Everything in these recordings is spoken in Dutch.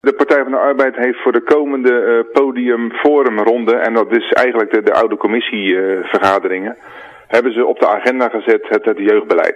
De Partij van de Arbeid heeft voor de komende podium-forumronde, en dat is eigenlijk de oude commissievergaderingen, hebben ze op de agenda gezet het jeugdbeleid.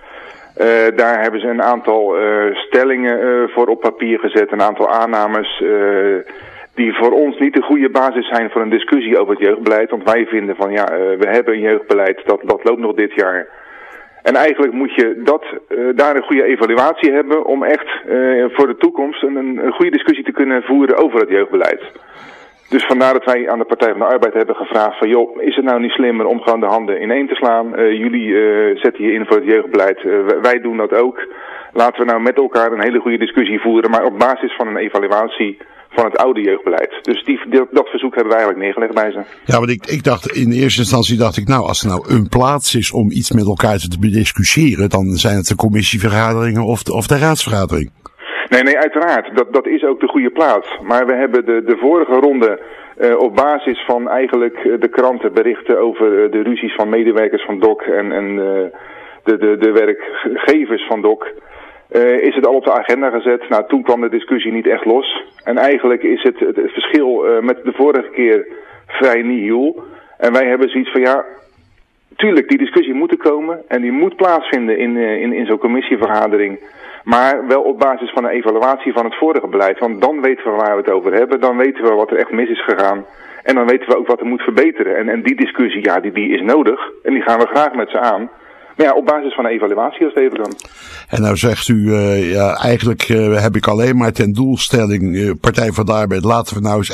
Daar hebben ze een aantal stellingen voor op papier gezet, een aantal aannames die voor ons niet de goede basis zijn voor een discussie over het jeugdbeleid. Want wij vinden van we hebben een jeugdbeleid, dat loopt nog dit jaar. En eigenlijk moet je daar een goede evaluatie hebben om echt voor de toekomst een goede discussie te kunnen voeren over het jeugdbeleid. Dus vandaar dat wij aan de Partij van de Arbeid hebben gevraagd van joh, is het nou niet slimmer om gewoon de handen ineen te slaan? Jullie zetten je in voor het jeugdbeleid, wij doen dat ook. Laten we nou met elkaar een hele goede discussie voeren, maar op basis van een evaluatie van het oude jeugdbeleid. Dus dat verzoek hebben wij eigenlijk neergelegd bij ze. Ja, want ik dacht in eerste instantie, nou, als er nou een plaats is om iets met elkaar te bediscussiëren, dan zijn het de commissievergaderingen of de raadsvergadering. Nee, uiteraard. Dat is ook de goede plaats. Maar we hebben de vorige ronde op basis van eigenlijk de krantenberichten over de ruzies van medewerkers van DOC en de werkgevers van DOC, is het al op de agenda gezet. Nou, toen kwam de discussie niet echt los. En eigenlijk is het verschil met de vorige keer vrij nihil. En wij hebben zoiets van tuurlijk, die discussie moet er komen en die moet plaatsvinden in zo'n commissievergadering. Maar wel op basis van een evaluatie van het vorige beleid. Want dan weten we waar we het over hebben. Dan weten we wat er echt mis is gegaan. En dan weten we ook wat er moet verbeteren. En die discussie, die is nodig. En die gaan we graag met ze aan. Maar op basis van een evaluatie als het even dan. En nou zegt u, eigenlijk heb ik alleen maar ten doelstelling, Partij van de Arbeid, laten we nou eens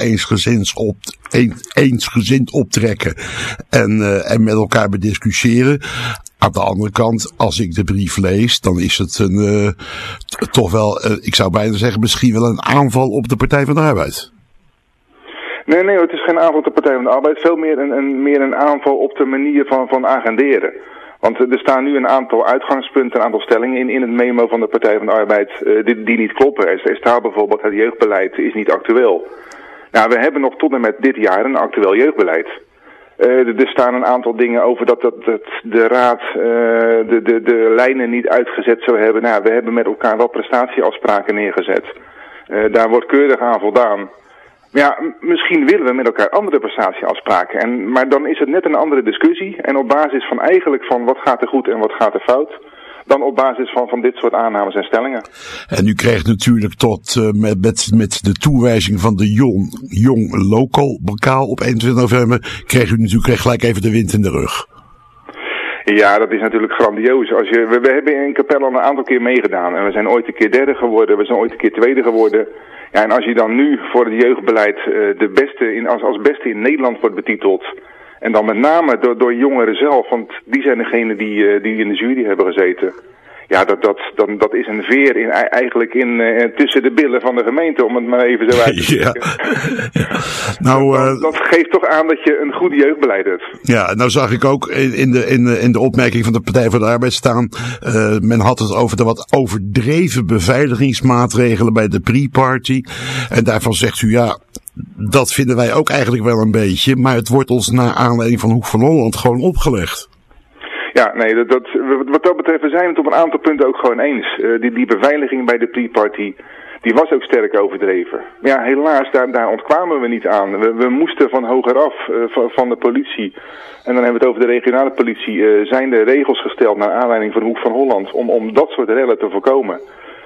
eensgezind optrekken en met elkaar bediscussiëren. Aan de andere kant, als ik de brief lees, dan is het toch wel, ik zou bijna zeggen, misschien wel een aanval op de Partij van de Arbeid. Nee, het is geen aanval op de Partij van de Arbeid. Veel meer een aanval op de manier van agenderen. Want er staan nu een aantal uitgangspunten, een aantal stellingen in het memo van de Partij van de Arbeid die niet kloppen. Er staat bijvoorbeeld, het jeugdbeleid is niet actueel. Nou, we hebben nog tot en met dit jaar een actueel jeugdbeleid. Er staan een aantal dingen over dat de raad de lijnen niet uitgezet zou hebben. Nou, we hebben met elkaar wel prestatieafspraken neergezet. Daar wordt keurig aan voldaan. Maar misschien willen we met elkaar andere prestatieafspraken. Maar dan is het net een andere discussie. En op basis van eigenlijk van wat gaat er goed en wat gaat er fout, dan op basis van dit soort aannames en stellingen. En u kreeg natuurlijk met de toewijzing van de Jong Local bokaal op 21 november... kreeg u natuurlijk gelijk even de wind in de rug. Ja, dat is natuurlijk grandioos. We hebben in Capelle al een aantal keer meegedaan. En we zijn ooit een keer derde geworden, we zijn ooit een keer tweede geworden. Ja, en als je dan nu voor het jeugdbeleid als beste in Nederland wordt betiteld, en dan met name door jongeren zelf, want die zijn degene die in de jury hebben gezeten. Ja, dat is een veer eigenlijk tussen de billen van de gemeente, om het maar even zo uit te zeggen. Ja. Nou, dat geeft toch aan dat je een goed jeugdbeleid hebt. Ja, nou zag ik ook in de opmerking van de Partij van de Arbeid staan, men had het over de wat overdreven beveiligingsmaatregelen bij de pre-party. En daarvan zegt u, dat vinden wij ook eigenlijk wel een beetje, maar het wordt ons naar aanleiding van Hoek van Holland gewoon opgelegd. Ja, nee, wat dat betreft, we zijn het op een aantal punten ook gewoon eens. Die beveiliging bij de pre-party, die was ook sterk overdreven. Maar ja, helaas, daar ontkwamen we niet aan. We moesten van hogeraf, van de politie, en dan hebben we het over de regionale politie, zijn de regels gesteld naar aanleiding van Hoek van Holland om dat soort rellen te voorkomen.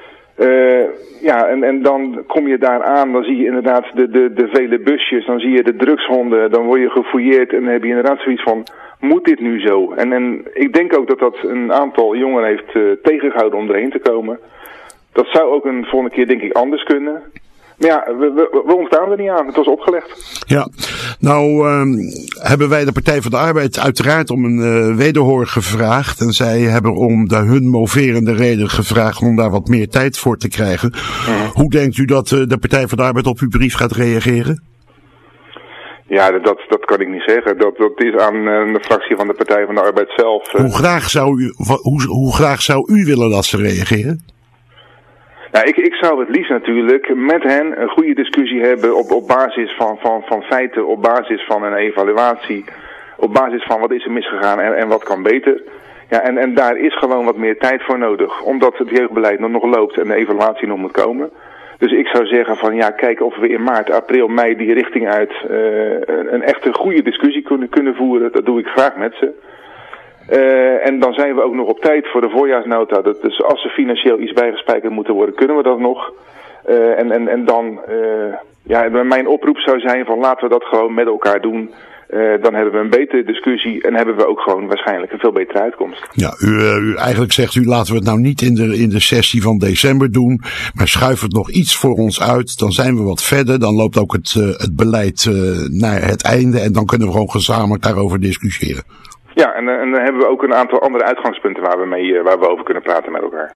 En dan kom je daar aan, dan zie je inderdaad de vele busjes, dan zie je de drugshonden, dan word je gefouilleerd en dan heb je inderdaad zoiets van, moet dit nu zo? En ik denk ook dat een aantal jongeren heeft tegengehouden om erheen te komen. Dat zou ook een volgende keer denk ik anders kunnen. Maar ja, we ontstaan er niet aan. Het was opgelegd. Ja, nou hebben wij de Partij van de Arbeid uiteraard om een wederhoor gevraagd. En zij hebben om hun moverende reden gevraagd om daar wat meer tijd voor te krijgen. Hoe denkt u dat de Partij van de Arbeid op uw brief gaat reageren? Ja, dat kan ik niet zeggen. Dat is aan de fractie van de Partij van de Arbeid zelf. Hoe graag zou u willen dat ze reageren? Nou, ik zou het liefst natuurlijk met hen een goede discussie hebben op basis van feiten, op basis van een evaluatie, op basis van wat is er misgegaan en wat kan beter. Ja, en daar is gewoon wat meer tijd voor nodig, omdat het jeugdbeleid nog loopt en de evaluatie nog moet komen. Dus ik zou zeggen van ja, kijken of we in maart, april, mei die richting uit een echte goede discussie kunnen voeren. Dat doe ik graag met ze. En dan zijn we ook nog op tijd voor de voorjaarsnota. Dus als er financieel iets bijgespijkerd moeten worden, kunnen we dat nog. En dan, mijn oproep zou zijn van laten we dat gewoon met elkaar doen. Dan hebben we een betere discussie en hebben we ook gewoon waarschijnlijk een veel betere uitkomst. Ja, u eigenlijk zegt u laten we het nou niet in de sessie van december doen, maar schuif het nog iets voor ons uit. Dan zijn we wat verder, dan loopt ook het beleid naar het einde en dan kunnen we gewoon gezamenlijk daarover discussiëren. Ja, en dan hebben we ook een aantal andere uitgangspunten waar we over kunnen praten met elkaar.